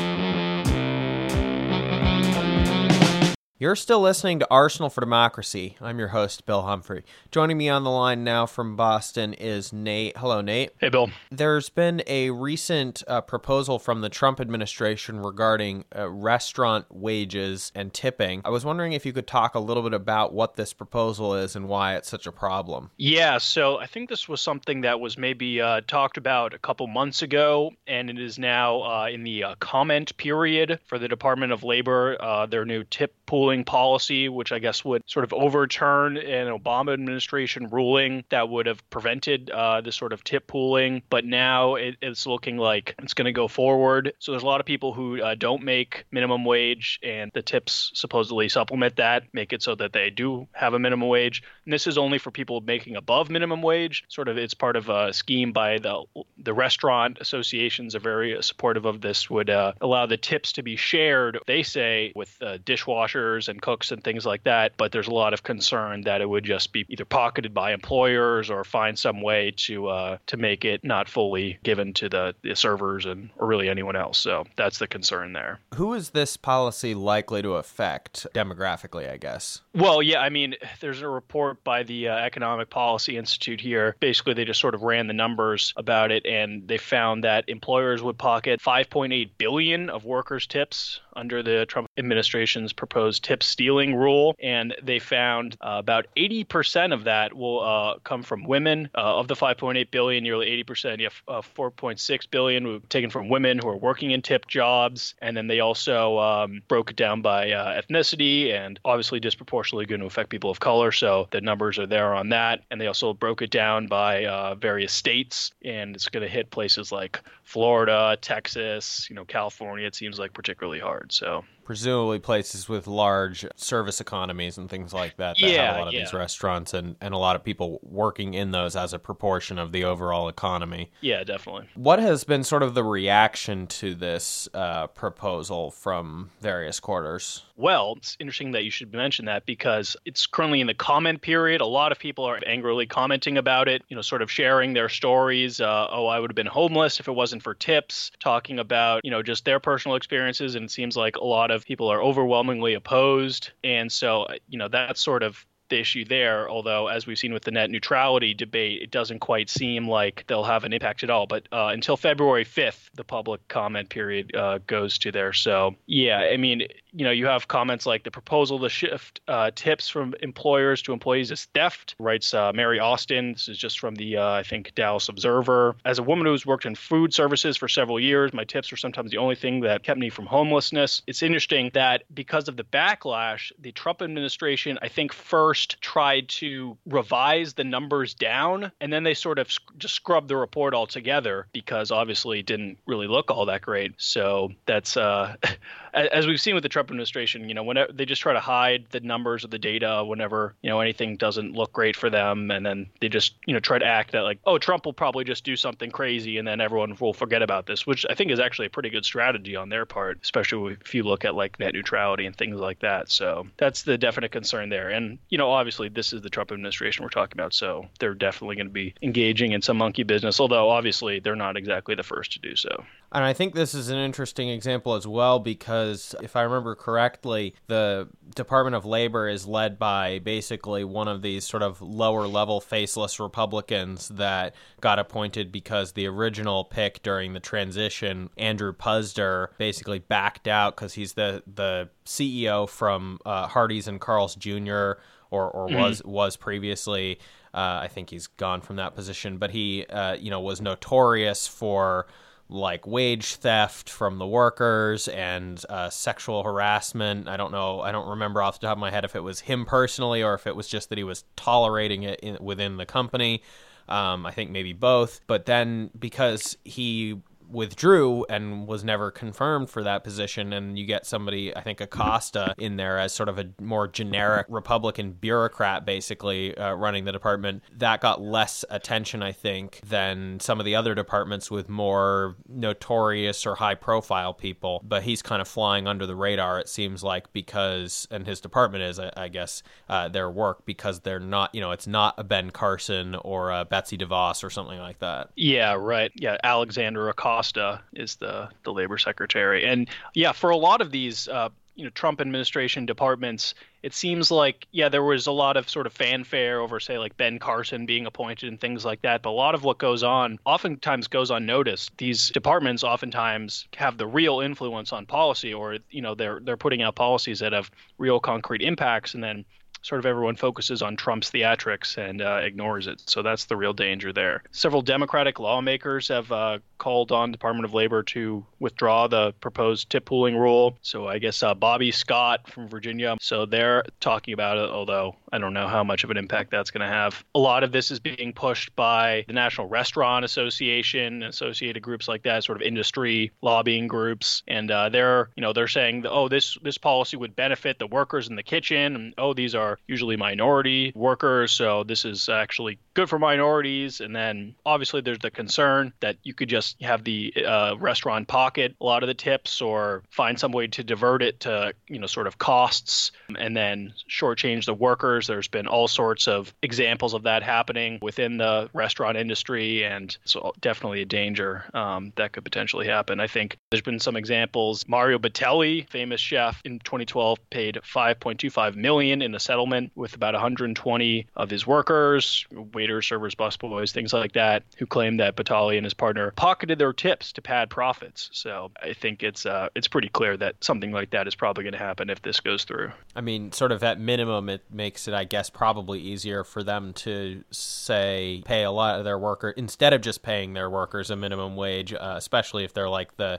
You're still listening to Arsenal for Democracy. I'm your host, Bill Humphrey. Joining me on the line now from Boston is Nate. Hello, Nate. Hey, Bill. There's been a recent proposal from the Trump administration regarding restaurant wages and tipping. I was wondering if you could talk a little bit about what this proposal is and why it's such a problem. Yeah, so I think this was something that was maybe talked about a couple months ago, and it is now in the comment period for the Department of Labor, their new tip pooling policy, which I guess would sort of overturn an Obama administration ruling that would have prevented this sort of tip pooling. But now it's looking like it's going to go forward. So there's a lot of people who don't make minimum wage, and the tips supposedly supplement that, make it so that they do have a minimum wage. And this is only for people making above minimum wage. Sort of, it's part of a scheme by the restaurant associations are very supportive of this, would allow the tips to be shared, they say, with dishwashers and cooks and things like that. But there's a lot of concern that it would just be either pocketed by employers or find some way to make it not fully given to the servers or really anyone else. So that's the concern there. Who is this policy likely to affect demographically, I guess? Well, yeah, I mean, there's a report by the Economic Policy Institute here. Basically, they just sort of ran the numbers about it, and they found that employers would pocket $5.8 billion of workers' tips under the Trump administration's proposed tip stealing rule. And they found about 80% of that will come from women. Of the $5.8 billion, nearly 80%, you have $4.6 billion taken from women who are working in tip jobs. And then they also broke it down by ethnicity, and obviously disproportionately going to affect people of color. So the numbers are there on that. And they also broke it down by various states, and it's going to hit places like Florida, Texas, California. It seems like particularly hard. So presumably places with large service economies and things like that have a lot of these restaurants and a lot of people working in those as a proportion of the overall economy. Yeah, definitely. What has been sort of the reaction to this proposal from various quarters? Well, it's interesting that you should mention that because it's currently in the comment period. A lot of people are angrily commenting about it, sort of sharing their stories. I would have been homeless if it wasn't for tips, talking about, just their personal experiences. And it seems like a lot of people are overwhelmingly opposed. And so, that's sort of the issue there, although as we've seen with the net neutrality debate, it doesn't quite seem like they'll have an impact at all. But until February 5th, the public comment period goes to there. So, yeah, I mean, you have comments like the proposal to shift tips from employers to employees is theft, writes Mary Austin. This is just from the, I think, Dallas Observer. As a woman who's worked in food services for several years, my tips were sometimes the only thing that kept me from homelessness. It's interesting that because of the backlash, the Trump administration, I think, first tried to revise the numbers down, and then they sort of just scrubbed the report altogether because obviously it didn't really look all that great. So that's as we've seen with the Trump administration, whenever they just try to hide the numbers of the data whenever anything doesn't look great for them, and then they just try to act that like, oh, Trump will probably just do something crazy and then everyone will forget about this, which I think is actually a pretty good strategy on their part, especially if you look at like net neutrality and things like that. So that's the definite concern there. And obviously this is the Trump administration we're talking about, so they're definitely going to be engaging in some monkey business, although obviously they're not exactly the first to do so. And I think this is an interesting example as well because if I remember correctly, the Department of Labor is led by basically one of these sort of lower level faceless Republicans that got appointed because the original pick during the transition, Andrew Puzder, basically backed out because he's the CEO from Hardee's and Carl's Jr., or was previously. I think he's gone from that position, but he was notorious for like wage theft from the workers and sexual harassment. I don't remember off the top of my head if it was him personally or if it was just that he was tolerating it within the company. I think maybe both. But then because he withdrew and was never confirmed for that position, and you get somebody, I think Acosta, in there as sort of a more generic Republican bureaucrat basically running the department, that got less attention, I think, than some of the other departments with more notorious or high profile people. But he's kind of flying under the radar, it seems like, because, and his department is, I guess, their work, because they're not, it's not a Ben Carson or a Betsy DeVos or something like that. Yeah, right. Yeah, Alexander Acosta is the labor secretary. And yeah, for a lot of these Trump administration departments, it seems like, there was a lot of sort of fanfare over, say, like Ben Carson being appointed and things like that. But a lot of what goes on oftentimes goes unnoticed. These departments oftentimes have the real influence on policy, or, they're putting out policies that have real concrete impacts, and then sort of everyone focuses on Trump's theatrics and ignores it. So that's the real danger there. Several Democratic lawmakers have called on Department of Labor to withdraw the proposed tip pooling rule. So I guess Bobby Scott from Virginia. So they're talking about it, although I don't know how much of an impact that's going to have. A lot of this is being pushed by the National Restaurant Association, associated groups like that, sort of industry lobbying groups. And they're saying, this policy would benefit the workers in the kitchen. And, these are usually minority workers, so this is actually good for minorities. And then obviously there's the concern that you could just have the restaurant pocket a lot of the tips, or find some way to divert it to sort of costs, and then shortchange the workers. There's been all sorts of examples of that happening within the restaurant industry, and so definitely a danger that could potentially happen. I think there's been some examples. Mario Battelli, famous chef, in 2012 paid $5.25 million in a settlement with about 120 of his workers, waiters, servers, busboys, things like that, who claimed that Battelli and his partner pocketed their tips to pad profits. So I think it's pretty clear that something like that is probably going to happen if this goes through. I mean, sort of at minimum, it makes it, I guess, probably easier for them to say pay a lot of their workers instead of just paying their workers a minimum wage, especially if they're like the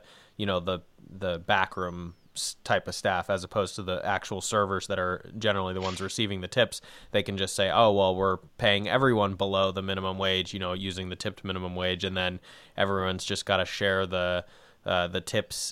backroom type of staff, as opposed to the actual servers that are generally the ones receiving the tips. They can just say, oh, well, we're paying everyone below the minimum wage, using the tipped minimum wage, and then everyone's just got to share the tips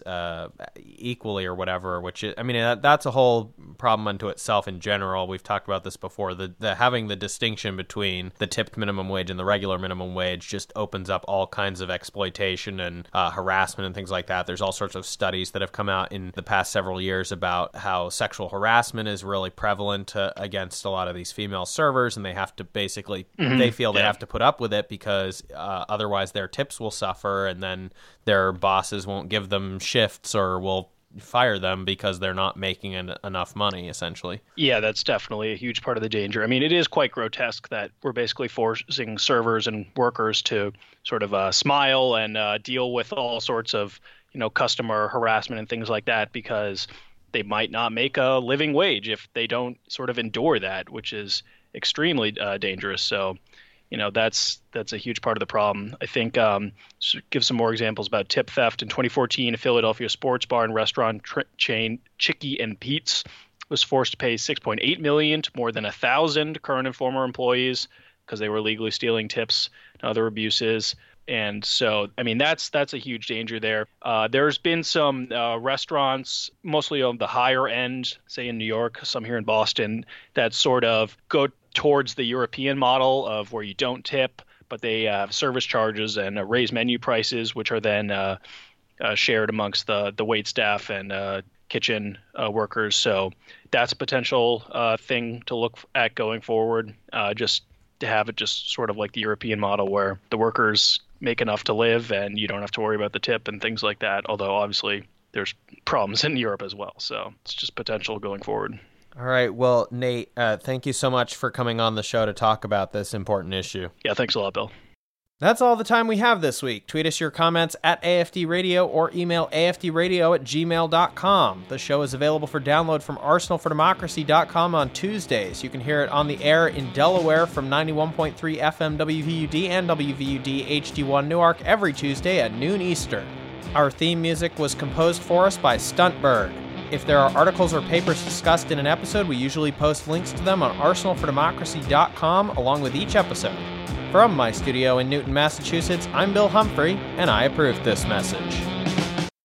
equally or whatever, which is, that's a whole problem unto itself in general. We've talked about this before. The having the distinction between the tipped minimum wage and the regular minimum wage just opens up all kinds of exploitation and harassment and things like that. There's all sorts of studies that have come out in the past several years about how sexual harassment is really prevalent against a lot of these female servers, and they have to basically, they feel they have to put up with it because otherwise their tips will suffer, and then their bosses won't give them shifts or will fire them because they're not making enough money, essentially. Yeah, that's definitely a huge part of the danger. I mean, it is quite grotesque that we're basically forcing servers and workers to sort of smile and deal with all sorts of, customer harassment and things like that, because they might not make a living wage if they don't sort of endure that, which is extremely dangerous. So, that's a huge part of the problem. I think give some more examples about tip theft. In 2014, a Philadelphia sports bar and restaurant chain, Chicky and Pete's, was forced to pay $6.8 million to more than 1,000 current and former employees because they were illegally stealing tips and other abuses. And so, that's a huge danger there. There's been some restaurants, mostly on the higher end, say in New York, some here in Boston, that sort of go towards the European model of where you don't tip, but they have service charges and raise menu prices, which are then shared amongst the wait staff and kitchen workers. So that's a potential thing to look at going forward, just to have it just sort of like the European model where the workers make enough to live and you don't have to worry about the tip and things like that. Although obviously there's problems in Europe as well. So it's just potential going forward. All right. Well, Nate, thank you so much for coming on the show to talk about this important issue. Yeah, thanks a lot, Bill. That's all the time we have this week. Tweet us your comments at AFD Radio or email afdradio@gmail.com. The show is available for download from arsenalfordemocracy.com on Tuesdays. You can hear it on the air in Delaware from 91.3 FM WVUD and WVUD HD1 Newark every Tuesday at noon Eastern. Our theme music was composed for us by Stuntbird. If there are articles or papers discussed in an episode, we usually post links to them on arsenalfordemocracy.com along with each episode. From my studio in Newton, Massachusetts, I'm Bill Humphrey, and I approve this message.